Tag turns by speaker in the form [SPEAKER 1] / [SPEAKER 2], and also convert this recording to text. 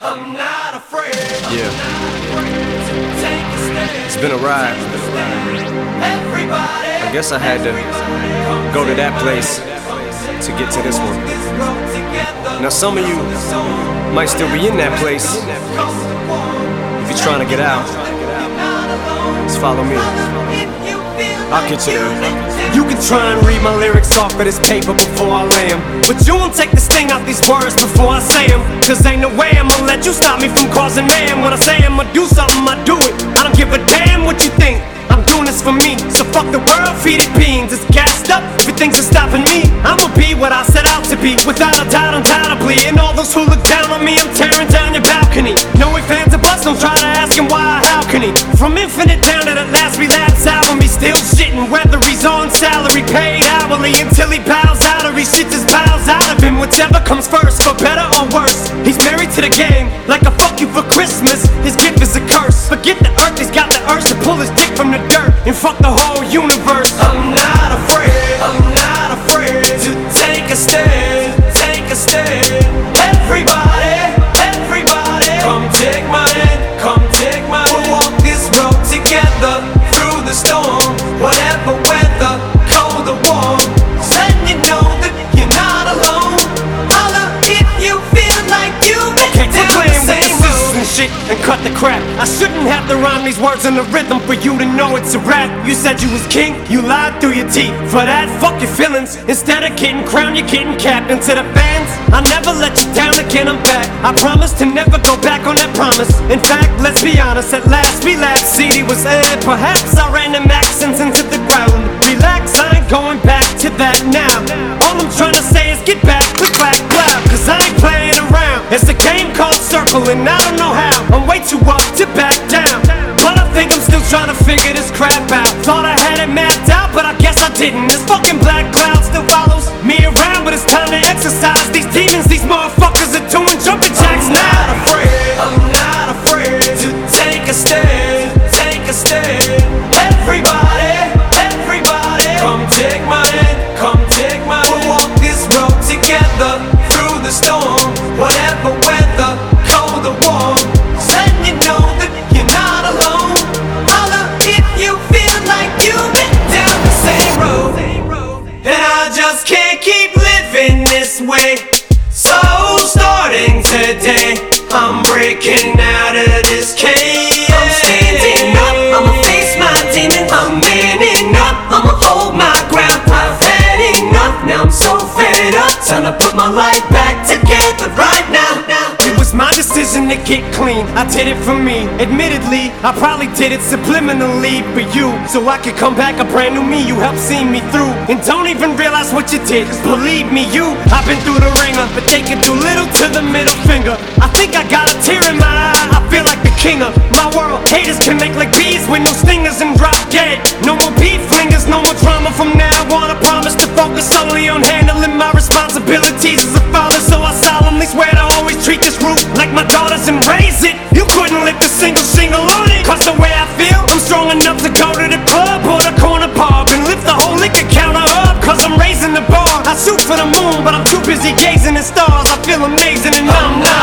[SPEAKER 1] I'm not afraid.
[SPEAKER 2] Yeah.
[SPEAKER 1] Take a stand.
[SPEAKER 2] It's been a ride.
[SPEAKER 1] Everybody.
[SPEAKER 2] I guess I had to go to that place to get to this one. Now some of you might still be in that place. If you're trying to get out, just follow me. I'll get you there.
[SPEAKER 3] You can try and read my lyrics off of this paper before I lay 'em, but you won't take the sting out these words before I say 'em. Cause ain't no way I'ma let you stop me from causing mayhem. When I say I'ma do something, I do it. I don't give a damn what you think. I'm doing this for me, so fuck the world, feed it beans. It's gassed up, everything's stopping me. I'ma be what I set out to be, without a doubt, undoubtedly. And all those who look down on me, I'm tearing down your balcony. No ifs, ands, or buts, don't try to ask him why or how can he. From Infinite down to the last relapse album, he's still shitting. Whether he's on salary, paid hourly, until he bows out or he shits his bowels out of him. Whichever comes first, for better or worse. He's married to the game, like a fuck you for Christmas. His gift is a curse. Forget the earth, he's got the urge to pull his dick from the dirt and fuck the whole universe.
[SPEAKER 1] I'm not afraid. I'm not afraid to take a stand. Take a stand. Everybody, everybody, come take my hand. Come take my hand. We'll walk this road together through the storm. Whatever weather, cold or warm. Letting you know that you're not alone. Holla if you feel like you've been down the same road.
[SPEAKER 3] And shit and cut the crap. I shouldn't have to rhyme these words in the rhythm for you to know it's a rap. You said you was king, you lied through your teeth. For that, fuck your feelings. Instead of getting crowned, you're getting capped. And to the fans, I never let you down again, I'm back. I promise to never go back on that promise. In fact, let's be honest, at last we laughed. CD was aired, perhaps I ran them accents into the ground. Relax, I ain't going back to that now. All I'm trying to say is get back with black cloud. Cause I ain't playing around. It's a game called Circle and I don't know how. I'm way too up to back down, but I think I'm still trying to figure this crap out. Thought I had it mapped out, but I guess I didn't. This fucking black cloud still follows me around, but it's time to exercise these demons. These motherfuckers are doing jumping jacks now.
[SPEAKER 1] I'm not afraid. I'm not afraid to take a stand. Take a stand. Everybody, everybody, come take my hand. Come take my hand. We'll walk this road together through the storm. Whatever weather, cold or warm. Letting you know that you're not alone. Holla if you feel like you've been down the same road. And I just can't keep living this way. So starting today, I'm breaking out of this cage. I'm standing up, I'ma face my demons. I'm manning up, I'ma hold my ground. I've had enough, now I'm so fed up. Time to put my life back together right now.
[SPEAKER 3] It was my decision to get clean, I did it for me. Admittedly, I probably did it subliminally for you, so I could come back a brand new me. You helped see me through, and don't even realize what you did. Cause believe me, I've been through the ringer, but they can do little to the middle finger. I think I got a tear in my eye, I feel like the king of my world. Haters can make like bees with no stingers and drop dead. No more beef flingers, no more drama from now on. I promise to focus solely on handling my responsibilities as a father. So I solemnly swear to always treat this roof like my daughters and raise it. You couldn't lift a single shingle on it. Cause the way I feel, I'm strong enough to go to the club or the corner pub and lift the whole liquor counter up. Cause I'm raising the bar. I shoot for the moon, but I'm too busy gazing at stars. I feel amazing and I'm not